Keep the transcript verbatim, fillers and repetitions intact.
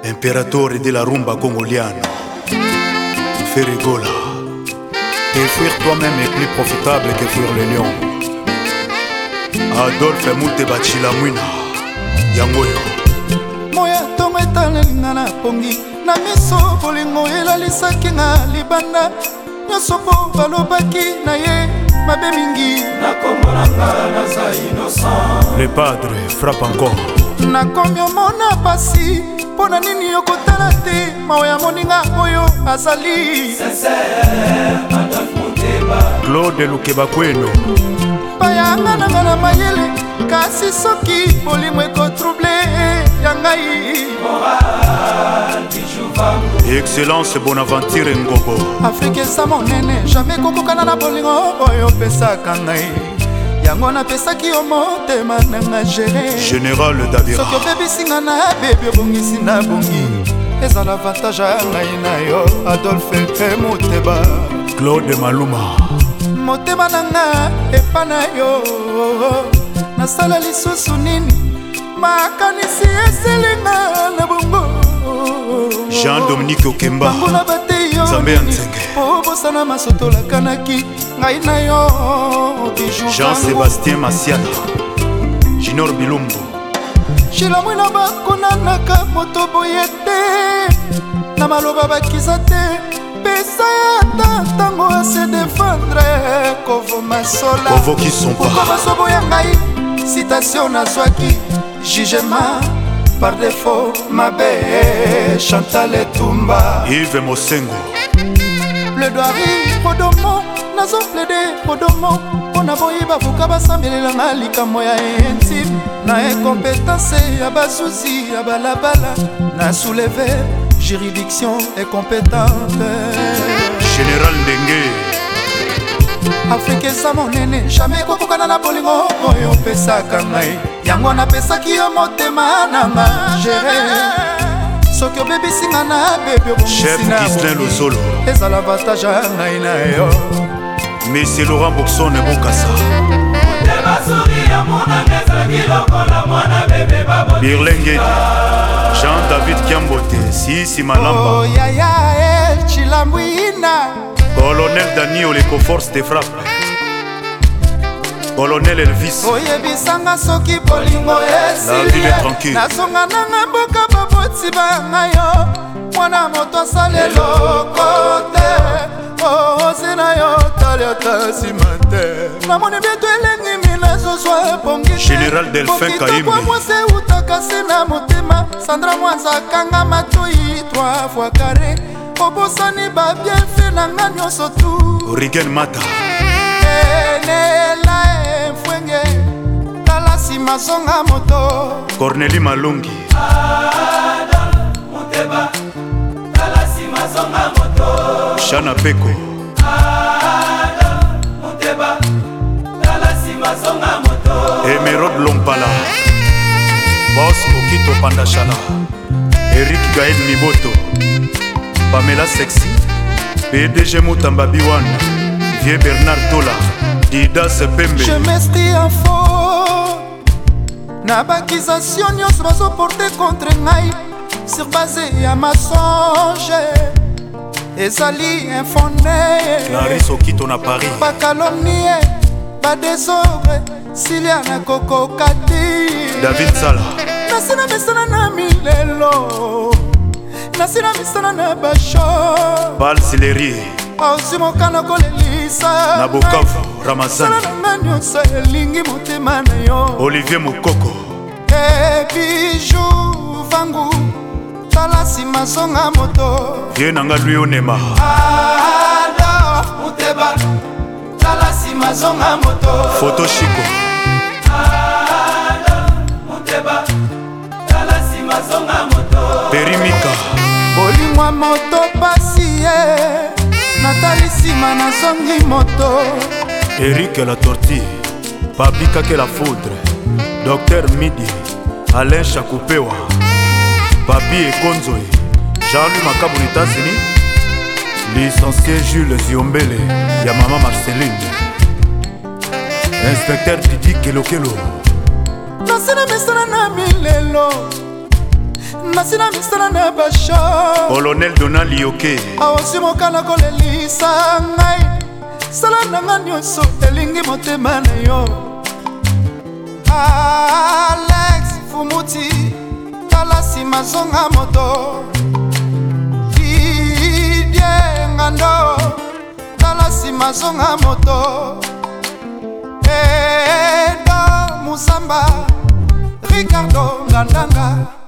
Impérateur de la rumba congolienne. Ferrigola. Et fuir toi-même est plus profitable que fuir le lion. Adolphe Muteba Chilamwina Yangoyo. Moya tongo etalelinga na pongi na miso bolingo elalisaki nga libanda nyonso mpo balobaki na ye mabe mingi nakombolanga naza innocent. Le padre frappe encore. nakomi omona pasi mpo na nini okotala te mawa ya moninga oyo azali sincere Adolphe Muteba Claude Lukeba Kweno bayanga nanga na mayele kasi soki bolimo ekotrouble ya ngai Excellence Bonaventure Ngobo. Afrique eza monene jamais kokokana na bolingo oyo opesaka ngai yango napesaki yo motema nanga gere Général Davira. soki obebisinga na bebi obongisi na bongi eza l'avantage ya ngai na yo Adolphe Muteba Claude Maluma. motema nanga epa na yo nasala lisusu nini makanisi eselinga na bongo Jean-Dominique Okemba banguna bate yo Nzambe ya Nzenge. po bosana masotolakanaki ngai na yo bijou Jean-Sébastien Masiala Junior Bilumbo shilamwina bakonanaka moto boye te na maloba bakiza te pesa ya ntango ase defendre kovo masola Convoquis son pas. basoboya ngai citation nazwaki jugement par défaut mabe Chantal Etumba Yves Mosengo plaidoirie podomo nazo plaide podomo mpona boyi bavuka basambelelanga likambo ya intime na incompétence ya bazuzi ya balabala na souleve juridiction incompétente Général Ndenge Afrique eza monene jamais kokokana na bolingo oyo opesaka ngai yango napesaki yo motema nanga gere soki obebisinga na bebi Chef Gislain Lozolo eza l'avantage ya ngai na yo Monsieur Laurent Boxon Bokassa Muteba suri ya muna mezaki lokola mwana bebe babo Birlengedi Jean-David Kiambote Sisi Malamba oh yaya el Chilamwina Colonel Dani Oleko Force de Frappe Colonel Elvis oyebisanga soki bolingo La ville est tranquille. nasonga nanga mboka baboti banga yo mwana moto asali eloko te oze na yo taliata nsima te namoni bieto elengi mina zozwa epongi Général Delphin Kaimbi mwasi eutaka se na motema Sandra Mwanza akanga matoi trois fois carré obosani babienfe na nga nyonso tu Rigen Mata enela efwenge tala nsima zonga moto Cornélie Malungi Adolphe Muteba tala nsima zonga moto Shana Peko Adolphe Muteba tala nsima zonga moto Emerald Lompala Boss Okito Pandachala Eric Gaël Miboto Pamela Sexy P D G Moutamba Biwan Vieux Bernard Tola Didas Pembe je m'estrie en faux na bakisation nyonso bazoporte contre ngai sur base ya masonge ezali infondé Clarisse Okito na Paris bakalomnie badésordre silia na kokokati David Sala nasina misana na milelo nasina misana na basho Bal Silerie ausi mokano kolelisa na Bukavu Ramazani sala nanga nyonso elingi motema na yo Olivier Mukoko ebiju vangu tala nsima zonga moto Vieux Nanga Lui Onema Adolphe Muteba tala nsima zonga moto Photo Chico Adolphe Muteba tala nsima zonga moto Perimika bolingwa moto pasi ye natali nsima nazongi moto Eric la Tortille Papi Kake la Foudre Docteur Midi Alain Chakupewa Papi Ekonzoe Jean-Louis Makabu États-Unis Licencié Jules Ziombele Ya Mama Marceline Inspecteur Didi Kelokelo nasina misana na milelo nasina misala na basho Colonel Donald Lioke aosi mokana kolelisa ngai sala nanga nyonso elingi motema na yo Alex Fumuti tala nsima zonga moto Didie Ngando tala nsima zonga moto Edo Musamba Ricardo Ngandanga